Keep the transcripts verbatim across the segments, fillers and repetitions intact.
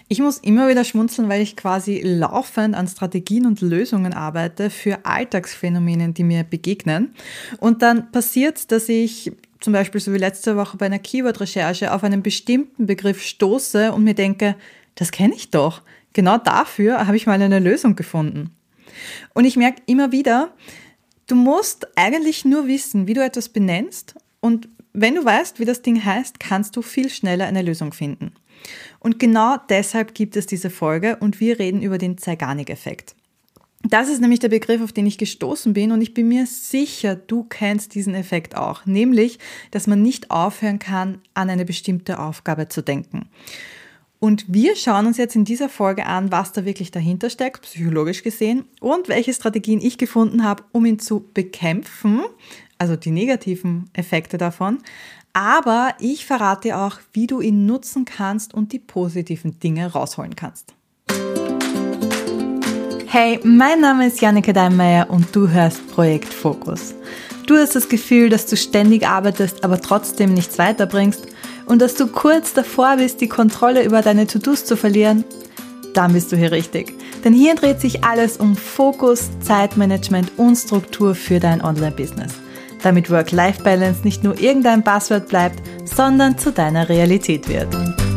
Ich muss immer wieder schmunzeln, weil ich quasi laufend an Strategien und Lösungen arbeite für Alltagsphänomene, die mir begegnen. Und dann passiert, dass ich zum Beispiel so wie letzte Woche bei einer Keyword-Recherche auf einen bestimmten Begriff stoße und mir denke, das kenne ich doch. Genau dafür habe ich mal eine Lösung gefunden. Und ich merke immer wieder, du musst eigentlich nur wissen, wie du etwas benennst, und wenn du weißt, wie das Ding heißt, kannst du viel schneller eine Lösung finden. Und genau deshalb gibt es diese Folge und wir reden über den Zeigarnik-Effekt. Das ist nämlich der Begriff, auf den ich gestoßen bin, und ich bin mir sicher, du kennst diesen Effekt auch, nämlich, dass man nicht aufhören kann, an eine bestimmte Aufgabe zu denken. Und wir schauen uns jetzt in dieser Folge an, was da wirklich dahinter steckt, psychologisch gesehen, und welche Strategien ich gefunden habe, um ihn zu bekämpfen, also die negativen Effekte davon. Aber ich verrate dir auch, wie du ihn nutzen kannst und die positiven Dinge rausholen kannst. Hey, mein Name ist Janneke Deinmeier und du hörst Projekt Fokus. Du hast das Gefühl, dass du ständig arbeitest, aber trotzdem nichts weiterbringst und dass du kurz davor bist, die Kontrolle über deine To-Dos zu verlieren? Dann bist du hier richtig. Denn hier dreht sich alles um Fokus, Zeitmanagement und Struktur für dein Online-Business. Damit Work-Life-Balance nicht nur irgendein Buzzword bleibt, sondern zu deiner Realität wird.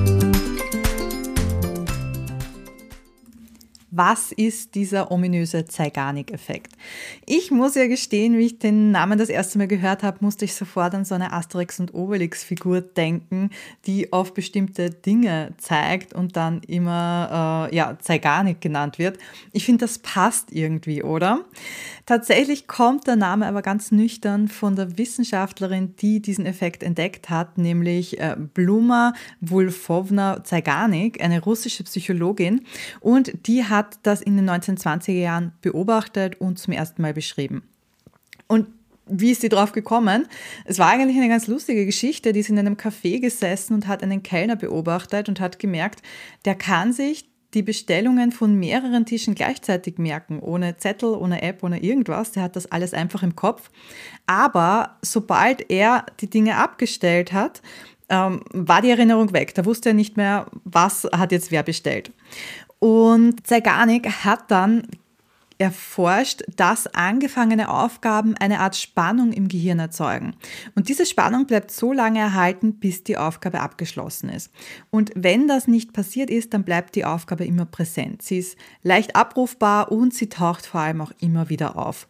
Was ist dieser ominöse Zeigarnik-Effekt? Ich muss ja gestehen, wie ich den Namen das erste Mal gehört habe, musste ich sofort an so eine Asterix- und Obelix-Figur denken, die auf bestimmte Dinge zeigt und dann immer äh, ja, Zeigarnik genannt wird. Ich finde, das passt irgendwie, oder? Tatsächlich kommt der Name aber ganz nüchtern von der Wissenschaftlerin, die diesen Effekt entdeckt hat, nämlich äh, Bluma Wulfowna-Zeigarnik, eine russische Psychologin, und die hat das in den neunzehnhundertzwanziger Jahren beobachtet und zum ersten Mal beschrieben. Und wie ist sie drauf gekommen? Es war eigentlich eine ganz lustige Geschichte. Die ist in einem Café gesessen und hat einen Kellner beobachtet und hat gemerkt, der kann sich die Bestellungen von mehreren Tischen gleichzeitig merken, ohne Zettel, ohne App, ohne irgendwas. Der hat das alles einfach im Kopf. Aber sobald er die Dinge abgestellt hat, ähm, war die Erinnerung weg. Da wusste er nicht mehr, was hat jetzt wer bestellt. Und Zeigarnik hat dann erforscht, dass angefangene Aufgaben eine Art Spannung im Gehirn erzeugen. Und diese Spannung bleibt so lange erhalten, bis die Aufgabe abgeschlossen ist. Und wenn das nicht passiert ist, dann bleibt die Aufgabe immer präsent. Sie ist leicht abrufbar und sie taucht vor allem auch immer wieder auf.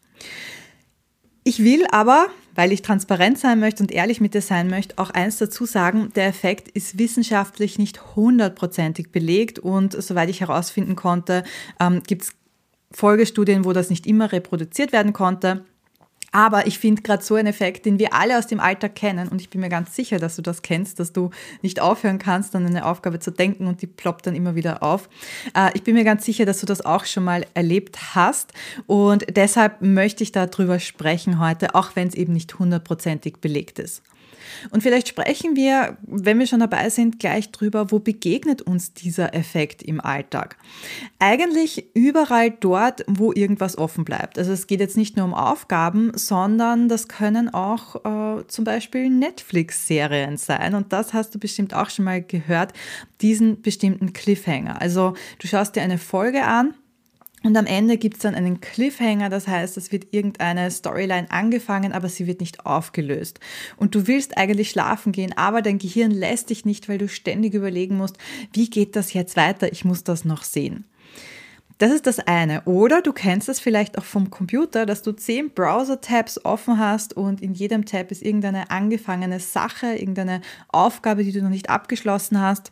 Ich will aber, weil ich transparent sein möchte und ehrlich mit dir sein möchte, auch eins dazu sagen: Der Effekt ist wissenschaftlich nicht hundertprozentig belegt und soweit ich herausfinden konnte, ähm, gibt es Folgestudien, wo das nicht immer reproduziert werden konnte. Aber ich finde gerade so einen Effekt, den wir alle aus dem Alltag kennen, und ich bin mir ganz sicher, dass du das kennst, dass du nicht aufhören kannst, an eine Aufgabe zu denken und die ploppt dann immer wieder auf. Ich bin mir ganz sicher, dass du das auch schon mal erlebt hast, und deshalb möchte ich darüber sprechen heute, auch wenn es eben nicht hundertprozentig belegt ist. Und vielleicht sprechen wir, wenn wir schon dabei sind, gleich drüber, wo begegnet uns dieser Effekt im Alltag? Eigentlich überall dort, wo irgendwas offen bleibt. Also es geht jetzt nicht nur um Aufgaben, sondern das können auch äh, zum Beispiel Netflix-Serien sein. Und das hast du bestimmt auch schon mal gehört, diesen bestimmten Cliffhanger. Also du schaust dir eine Folge an, und am Ende gibt es dann einen Cliffhanger, das heißt, es wird irgendeine Storyline angefangen, aber sie wird nicht aufgelöst. Und du willst eigentlich schlafen gehen, aber dein Gehirn lässt dich nicht, weil du ständig überlegen musst, wie geht das jetzt weiter, ich muss das noch sehen. Das ist das eine. Oder du kennst das vielleicht auch vom Computer, dass du zehn Browser-Tabs offen hast und in jedem Tab ist irgendeine angefangene Sache, irgendeine Aufgabe, die du noch nicht abgeschlossen hast.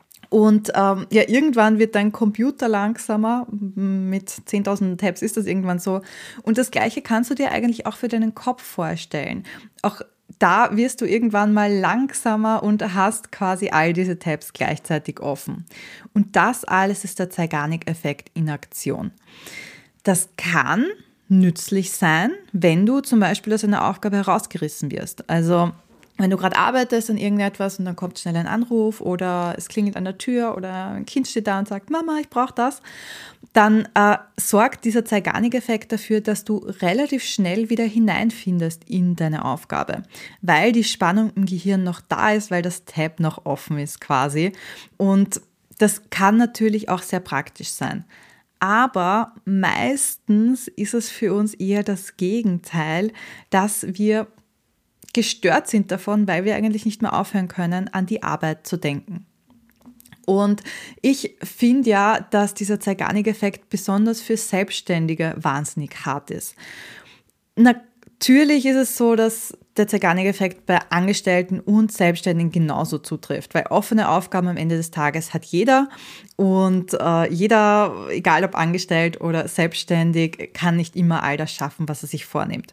Und ähm, ja, irgendwann wird dein Computer langsamer, mit zehntausend Tabs ist das irgendwann so. Und das Gleiche kannst du dir eigentlich auch für deinen Kopf vorstellen. Auch da wirst du irgendwann mal langsamer und hast quasi all diese Tabs gleichzeitig offen. Und das alles ist der Zeigarnik-Effekt in Aktion. Das kann nützlich sein, wenn du zum Beispiel aus einer Aufgabe herausgerissen wirst. Also wenn du gerade arbeitest an irgendetwas und dann kommt schnell ein Anruf oder es klingelt an der Tür oder ein Kind steht da und sagt, Mama, ich brauche das, dann äh, sorgt dieser Zeigarnik-Effekt dafür, dass du relativ schnell wieder hineinfindest in deine Aufgabe, weil die Spannung im Gehirn noch da ist, weil das Tab noch offen ist quasi. Und Das kann natürlich auch sehr praktisch sein. Aber meistens ist es für uns eher das Gegenteil, dass wir gestört sind davon, weil wir eigentlich nicht mehr aufhören können, an die Arbeit zu denken. Und ich finde ja, dass dieser Zeigarnik-Effekt besonders für Selbstständige wahnsinnig hart ist. Natürlich ist es so, dass der Zeigarnik-Effekt bei Angestellten und Selbstständigen genauso zutrifft, weil offene Aufgaben am Ende des Tages hat jeder und äh, jeder, egal ob angestellt oder selbstständig, kann nicht immer all das schaffen, was er sich vornimmt.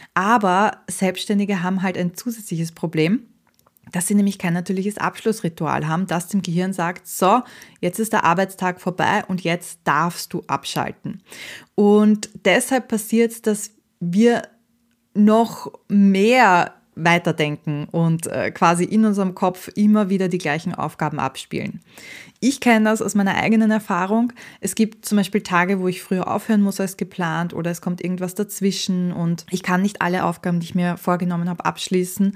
Aber Selbstständige haben halt ein zusätzliches Problem, dass sie nämlich kein natürliches Abschlussritual haben, das dem Gehirn sagt, so, jetzt ist der Arbeitstag vorbei und jetzt darfst du abschalten. Und deshalb passiert es, dass wir noch mehr weiterdenken und äh, quasi in unserem Kopf immer wieder die gleichen Aufgaben abspielen. Ich kenne das aus meiner eigenen Erfahrung. Es gibt zum Beispiel Tage, wo ich früher aufhören muss als geplant oder es kommt irgendwas dazwischen und ich kann nicht alle Aufgaben, die ich mir vorgenommen habe, abschließen.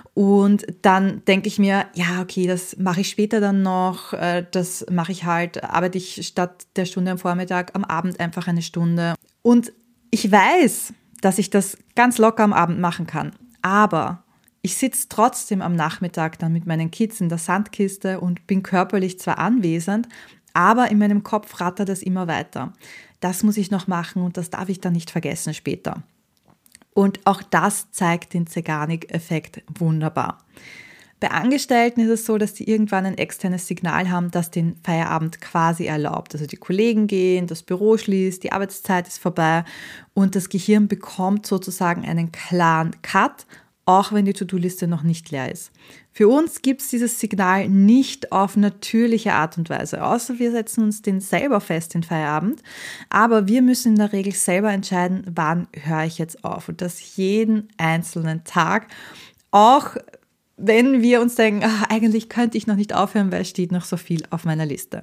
Und dann denke ich mir, ja, okay, das mache ich später dann noch, äh, das mache ich halt, arbeite ich statt der Stunde am Vormittag am Abend einfach eine Stunde. Und ich weiß, dass ich das ganz locker am Abend machen kann. Aber ich sitze trotzdem am Nachmittag dann mit meinen Kids in der Sandkiste und bin körperlich zwar anwesend, aber in meinem Kopf rattert es immer weiter. Das muss ich noch machen und das darf ich dann nicht vergessen später. Und auch das zeigt den Zeigarnik-Effekt wunderbar. Bei Angestellten ist es so, dass die irgendwann ein externes Signal haben, das den Feierabend quasi erlaubt. Also die Kollegen gehen, das Büro schließt, die Arbeitszeit ist vorbei und das Gehirn bekommt sozusagen einen klaren Cut, auch wenn die To-Do-Liste noch nicht leer ist. Für uns gibt es dieses Signal nicht auf natürliche Art und Weise, außer wir setzen uns den selber fest, den Feierabend. Aber wir müssen in der Regel selber entscheiden, wann höre ich jetzt auf. Und das jeden einzelnen Tag, auch wenn wir uns denken, ach, eigentlich könnte ich noch nicht aufhören, weil es steht noch so viel auf meiner Liste.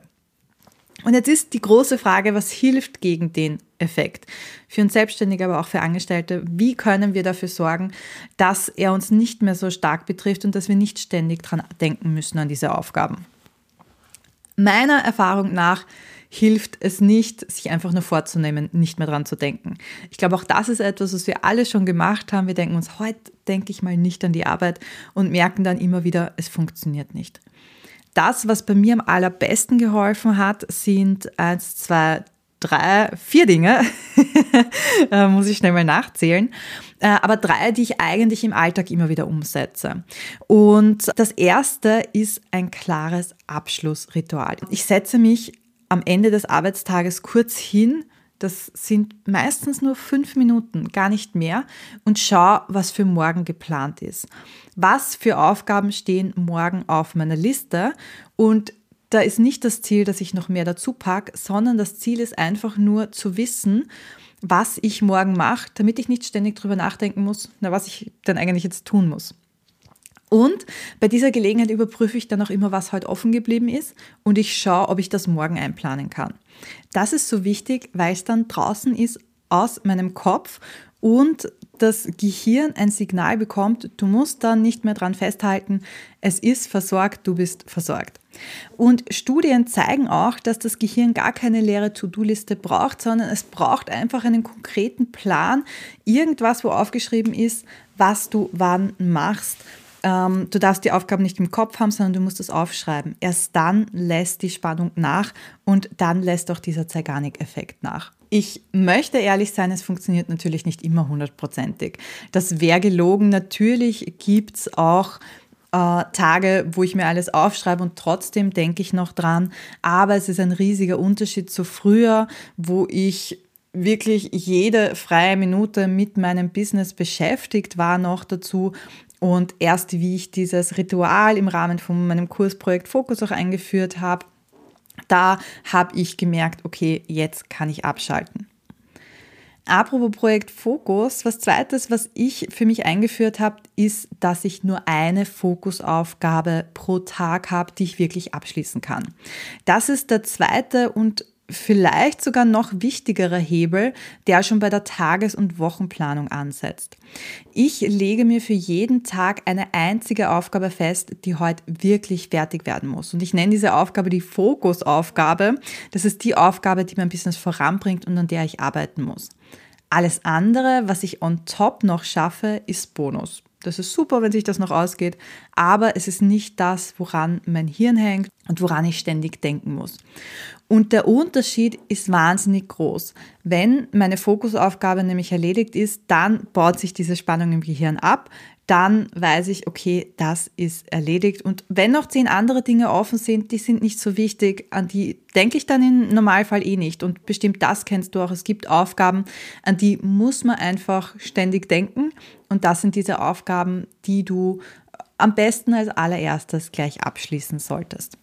Und jetzt ist die große Frage, was hilft gegen den Effekt? Für uns Selbstständige, aber auch für Angestellte, wie können wir dafür sorgen, dass er uns nicht mehr so stark betrifft und dass wir nicht ständig dran denken müssen an diese Aufgaben? Meiner Erfahrung nach hilft es nicht, sich einfach nur vorzunehmen, nicht mehr dran zu denken. Ich glaube, auch das ist etwas, was wir alle schon gemacht haben. Wir denken uns, heute denke ich mal nicht an die Arbeit und merken dann immer wieder, es funktioniert nicht. Das, was bei mir am allerbesten geholfen hat, sind eins, zwei, drei, vier Dinge, muss ich schnell mal nachzählen, aber drei, die ich eigentlich im Alltag immer wieder umsetze. Und das erste ist ein klares Abschlussritual. Ich setze mich am Ende des Arbeitstages kurz hin, das sind meistens nur fünf Minuten, gar nicht mehr, und schaue, was für morgen geplant ist. Was für Aufgaben stehen morgen auf meiner Liste? Und da ist nicht das Ziel, dass ich noch mehr dazu packe, sondern das Ziel ist einfach nur zu wissen, was ich morgen mache, damit ich nicht ständig drüber nachdenken muss, na, was ich denn eigentlich jetzt tun muss. Und bei dieser Gelegenheit überprüfe ich dann auch immer, was heute offen geblieben ist und ich schaue, ob ich das morgen einplanen kann. Das ist so wichtig, weil es dann draußen ist aus meinem Kopf und das Gehirn ein Signal bekommt, du musst dann nicht mehr dran festhalten, es ist versorgt, du bist versorgt. Und Studien zeigen auch, dass das Gehirn gar keine leere To-Do-Liste braucht, sondern es braucht einfach einen konkreten Plan, irgendwas, wo aufgeschrieben ist, was du wann machst. Du darfst die Aufgaben nicht im Kopf haben, sondern du musst es aufschreiben. Erst dann lässt die Spannung nach und dann lässt auch dieser Zeigarnik-Effekt nach. Ich möchte ehrlich sein, es funktioniert natürlich nicht immer hundertprozentig. Das wäre gelogen. Natürlich gibt es auch äh, Tage, wo ich mir alles aufschreibe und trotzdem denke ich noch dran. Aber es ist ein riesiger Unterschied zu früher, wo ich wirklich jede freie Minute mit meinem Business beschäftigt war noch dazu. Und erst wie ich dieses Ritual im Rahmen von meinem Kursprojekt Fokus auch eingeführt habe, da habe ich gemerkt, okay, jetzt kann ich abschalten. Apropos Projekt Fokus, was zweites, was ich für mich eingeführt habe, ist, dass ich nur eine Fokusaufgabe pro Tag habe, die ich wirklich abschließen kann. Das ist der zweite und vielleicht sogar noch wichtigerer Hebel, der schon bei der Tages- und Wochenplanung ansetzt. Ich lege mir für jeden Tag eine einzige Aufgabe fest, die heute wirklich fertig werden muss. Und ich nenne diese Aufgabe die Fokusaufgabe. Das ist die Aufgabe, die mein Business voranbringt und an der ich arbeiten muss. Alles andere, was ich on top noch schaffe, ist Bonus. Das ist super, wenn sich das noch ausgeht, aber es ist nicht das, woran mein Hirn hängt und woran ich ständig denken muss. Und der Unterschied ist wahnsinnig groß. Wenn meine Fokusaufgabe nämlich erledigt ist, dann baut sich diese Spannung im Gehirn ab. Dann weiß ich, okay, das ist erledigt. Und wenn noch zehn andere Dinge offen sind, die sind nicht so wichtig, an die denke ich dann im Normalfall eh nicht. Und bestimmt das kennst du auch. Es gibt Aufgaben, an die muss man einfach ständig denken. Und das sind diese Aufgaben, die du am besten als allererstes gleich abschließen solltest.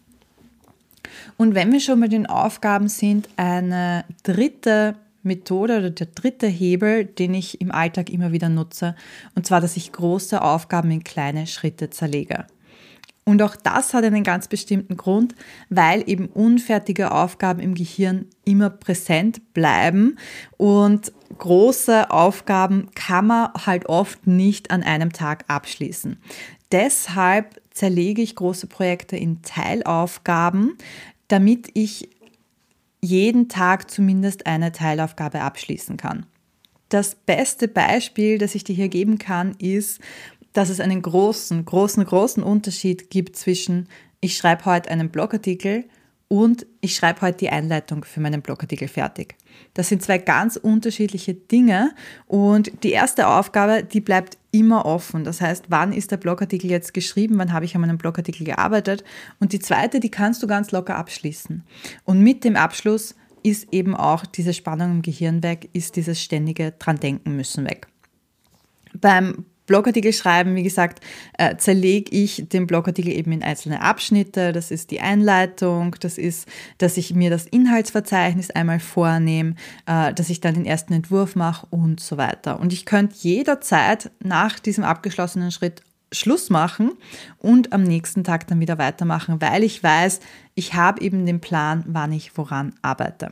Und wenn wir schon bei den Aufgaben sind, eine dritte Methode oder der dritte Hebel, den ich im Alltag immer wieder nutze, und zwar, dass ich große Aufgaben in kleine Schritte zerlege. Und auch das hat einen ganz bestimmten Grund, weil eben unfertige Aufgaben im Gehirn immer präsent bleiben und große Aufgaben kann man halt oft nicht an einem Tag abschließen. Deshalb zerlege ich große Projekte in Teilaufgaben, damit ich jeden Tag zumindest eine Teilaufgabe abschließen kann. Das beste Beispiel, das ich dir hier geben kann, ist, dass es einen großen, großen, großen Unterschied gibt zwischen ich schreibe heute einen Blogartikel und ich schreibe heute die Einleitung für meinen Blogartikel fertig. Das sind zwei ganz unterschiedliche Dinge und die erste Aufgabe, die bleibt immer offen. Das heißt, wann ist der Blogartikel jetzt geschrieben, wann habe ich an meinem Blogartikel gearbeitet und die zweite, die kannst du ganz locker abschließen. Und mit dem Abschluss ist eben auch diese Spannung im Gehirn weg, ist dieses ständige dran denken müssen weg. Beim Blogartikel schreiben, wie gesagt, äh, zerlege ich den Blogartikel eben in einzelne Abschnitte. Das ist die Einleitung, das ist, dass ich mir das Inhaltsverzeichnis einmal vornehme, äh, dass ich dann den ersten Entwurf mache und so weiter. Und ich könnte jederzeit nach diesem abgeschlossenen Schritt Schluss machen und am nächsten Tag dann wieder weitermachen, weil ich weiß, ich habe eben den Plan, wann ich woran arbeite.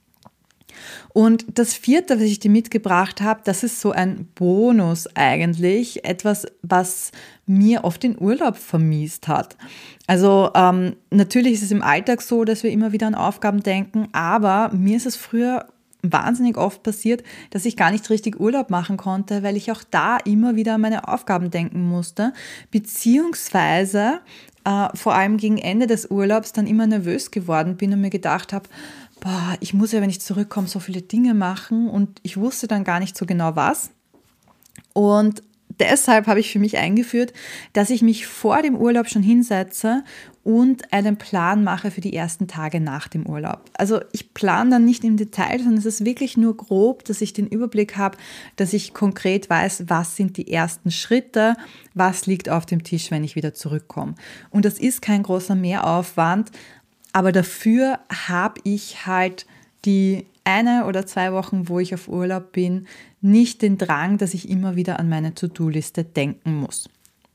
Und das vierte, was ich dir mitgebracht habe, das ist so ein Bonus eigentlich, etwas, was mir oft den Urlaub vermiest hat. Also ähm, natürlich ist es im Alltag so, dass wir immer wieder an Aufgaben denken, aber mir ist es früher wahnsinnig oft passiert, dass ich gar nicht richtig Urlaub machen konnte, weil ich auch da immer wieder an meine Aufgaben denken musste, beziehungsweise äh, vor allem gegen Ende des Urlaubs dann immer nervös geworden bin und mir gedacht habe, boah, ich muss ja, wenn ich zurückkomme, so viele Dinge machen und ich wusste dann gar nicht so genau was. Und deshalb habe ich für mich eingeführt, dass ich mich vor dem Urlaub schon hinsetze und einen Plan mache für die ersten Tage nach dem Urlaub. Also ich plane dann nicht im Detail, sondern es ist wirklich nur grob, dass ich den Überblick habe, dass ich konkret weiß, was sind die ersten Schritte, was liegt auf dem Tisch, wenn ich wieder zurückkomme. Und das ist kein großer Mehraufwand, aber dafür habe ich halt die eine oder zwei Wochen, wo ich auf Urlaub bin, nicht den Drang, dass ich immer wieder an meine To-Do-Liste denken muss.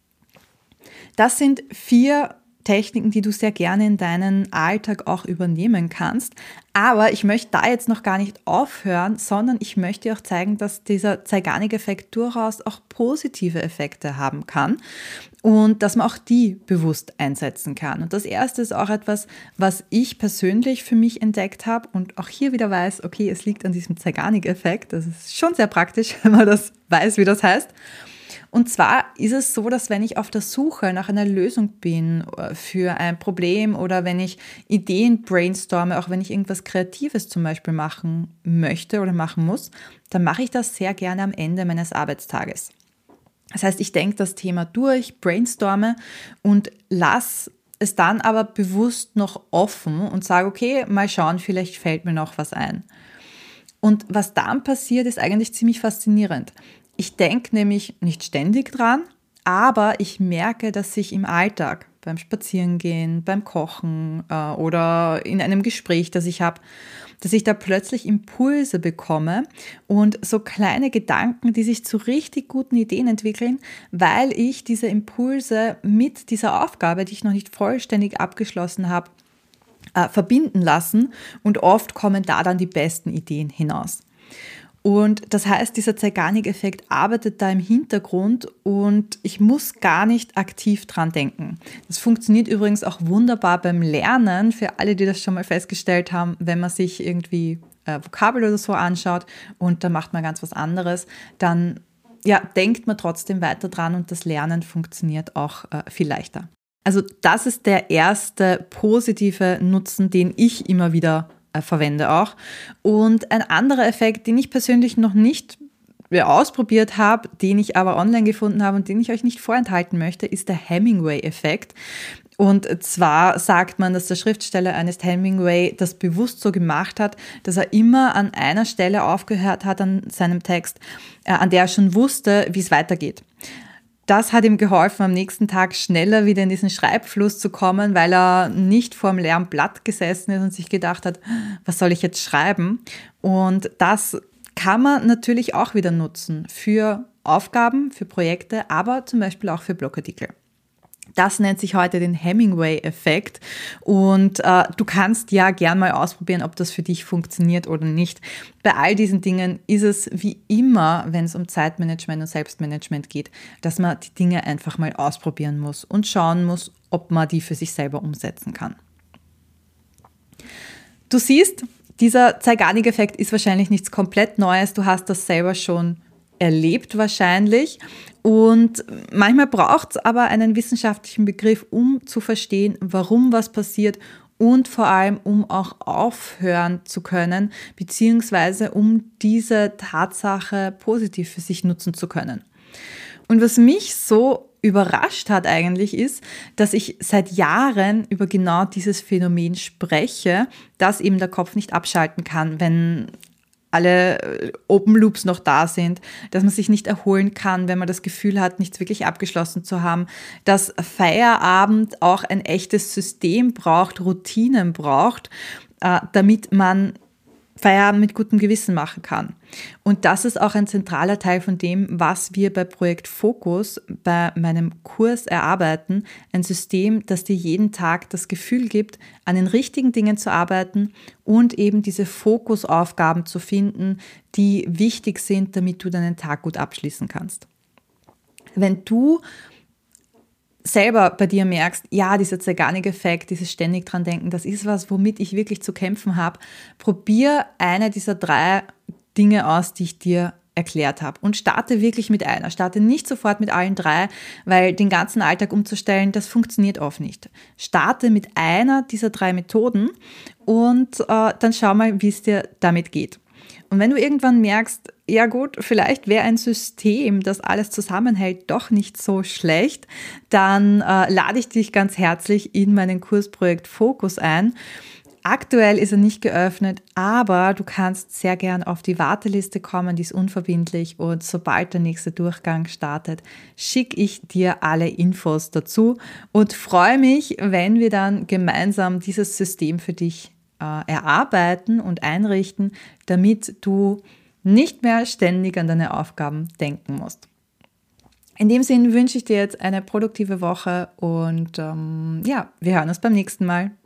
Das sind vier Techniken, die du sehr gerne in deinen Alltag auch übernehmen kannst. Aber ich möchte da jetzt noch gar nicht aufhören, sondern ich möchte dir auch zeigen, dass dieser Zeigarnik-Effekt durchaus auch positive Effekte haben kann und dass man auch die bewusst einsetzen kann. Und das erste ist auch etwas, was ich persönlich für mich entdeckt habe und auch hier wieder weiß, okay, es liegt an diesem Zeigarnik-Effekt. Das ist schon sehr praktisch, wenn man das weiß, wie das heißt. Und zwar ist es so, dass wenn ich auf der Suche nach einer Lösung bin für ein Problem oder wenn ich Ideen brainstorme, auch wenn ich irgendwas Kreatives zum Beispiel machen möchte oder machen muss, dann mache ich das sehr gerne am Ende meines Arbeitstages. Das heißt, ich denke das Thema durch, brainstorme und lasse es dann aber bewusst noch offen und sage, okay, mal schauen, vielleicht fällt mir noch was ein. Und was dann passiert, ist eigentlich ziemlich faszinierend. Ich denke nämlich nicht ständig dran, aber ich merke, dass sich im Alltag, beim Spazierengehen, beim Kochen äh, oder in einem Gespräch, das ich habe, dass ich da plötzlich Impulse bekomme und so kleine Gedanken, die sich zu richtig guten Ideen entwickeln, weil ich diese Impulse mit dieser Aufgabe, die ich noch nicht vollständig abgeschlossen habe, äh, verbinden lassen und oft kommen da dann die besten Ideen hinaus. Und das heißt, dieser Zeigarnik-Effekt arbeitet da im Hintergrund und ich muss gar nicht aktiv dran denken. Das funktioniert übrigens auch wunderbar beim Lernen, für alle, die das schon mal festgestellt haben, wenn man sich irgendwie äh, Vokabel oder so anschaut und dann macht man ganz was anderes, dann ja, denkt man trotzdem weiter dran und das Lernen funktioniert auch äh, viel leichter. Also das ist der erste positive Nutzen, den ich immer wieder verwende auch. Und ein anderer Effekt, den ich persönlich noch nicht ausprobiert habe, den ich aber online gefunden habe und den ich euch nicht vorenthalten möchte, ist der Hemingway-Effekt. Und zwar sagt man, dass der Schriftsteller Ernest Hemingway das bewusst so gemacht hat, dass er immer an einer Stelle aufgehört hat an seinem Text, an der er schon wusste, wie es weitergeht. Das hat ihm geholfen, am nächsten Tag schneller wieder in diesen Schreibfluss zu kommen, weil er nicht vor dem leeren Blatt gesessen ist und sich gedacht hat, was soll ich jetzt schreiben? Und das kann man natürlich auch wieder nutzen für Aufgaben, für Projekte, aber zum Beispiel auch für Blogartikel. Das nennt sich heute den Hemingway-Effekt und äh, du kannst ja gern mal ausprobieren, ob das für dich funktioniert oder nicht. Bei all diesen Dingen ist es wie immer, wenn es um Zeitmanagement und Selbstmanagement geht, dass man die Dinge einfach mal ausprobieren muss und schauen muss, ob man die für sich selber umsetzen kann. Du siehst, dieser Zeigarnik-Effekt ist wahrscheinlich nichts komplett Neues. Du hast das selber schon erlebt wahrscheinlich. Und manchmal braucht es aber einen wissenschaftlichen Begriff, um zu verstehen, warum was passiert und vor allem, um auch aufhören zu können, beziehungsweise um diese Tatsache positiv für sich nutzen zu können. Und was mich so überrascht hat eigentlich ist, dass ich seit Jahren über genau dieses Phänomen spreche, dass eben der Kopf nicht abschalten kann, wenn alle Open Loops noch da sind, dass man sich nicht erholen kann, wenn man das Gefühl hat, nichts wirklich abgeschlossen zu haben, dass Feierabend auch ein echtes System braucht, Routinen braucht, damit man Feierabend mit gutem Gewissen machen kann. Und das ist auch ein zentraler Teil von dem, was wir bei Projekt Fokus, bei meinem Kurs erarbeiten. Ein System, das dir jeden Tag das Gefühl gibt, an den richtigen Dingen zu arbeiten und eben diese Fokusaufgaben zu finden, die wichtig sind, damit du deinen Tag gut abschließen kannst. Wenn du selber bei dir merkst, ja, dieser Zeigarnik-Effekt, dieses ständig dran denken, das ist was, womit ich wirklich zu kämpfen habe, probier eine dieser drei Dinge aus, die ich dir erklärt habe und starte wirklich mit einer. Starte nicht sofort mit allen drei, weil den ganzen Alltag umzustellen, das funktioniert oft nicht. Starte mit einer dieser drei Methoden und äh, dann schau mal, wie es dir damit geht. Und wenn du irgendwann merkst, ja gut, vielleicht wäre ein System, das alles zusammenhält, doch nicht so schlecht, dann äh, lade ich dich ganz herzlich in meinen Kursprojekt Fokus ein. Aktuell ist er nicht geöffnet, aber du kannst sehr gern auf die Warteliste kommen, die ist unverbindlich und sobald der nächste Durchgang startet, schicke ich dir alle Infos dazu und freue mich, wenn wir dann gemeinsam dieses System für dich erarbeiten und einrichten, damit du nicht mehr ständig an deine Aufgaben denken musst. In dem Sinn wünsche ich dir jetzt eine produktive Woche und ähm, ja, wir hören uns beim nächsten Mal.